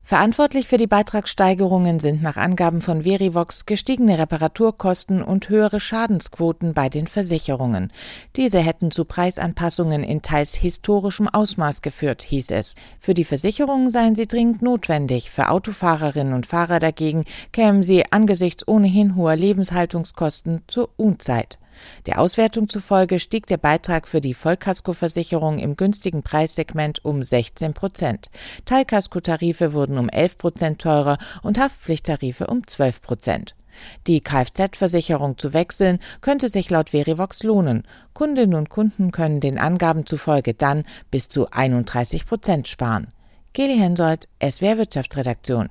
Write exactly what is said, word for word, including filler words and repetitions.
Verantwortlich für die Beitragssteigerungen sind nach Angaben von Verivox gestiegene Reparaturkosten und höhere Schadensquoten bei den Versicherungen. Diese hätten zu Preisanpassungen in teils historischem Ausmaß geführt, hieß es. Für die Versicherungen seien sie dringend notwendig, für Autofahrerinnen und Fahrer dagegen kämen sie angesichts ohnehin hoher Lebenshaltungskosten zur Unzeit. Der Auswertung zufolge stieg der Beitrag für die Vollkaskoversicherung im günstigen Preissegment um sechzehn Prozent. Teilkaskotarife wurden um elf Prozent teurer und Haftpflichttarife um zwölf Prozent. Die Kfz-Versicherung zu wechseln, könnte sich laut Verivox lohnen. Kundinnen und Kunden können den Angaben zufolge dann bis zu einunddreißig Prozent sparen. Geli Hensoldt, S W R Wirtschaftsredaktion.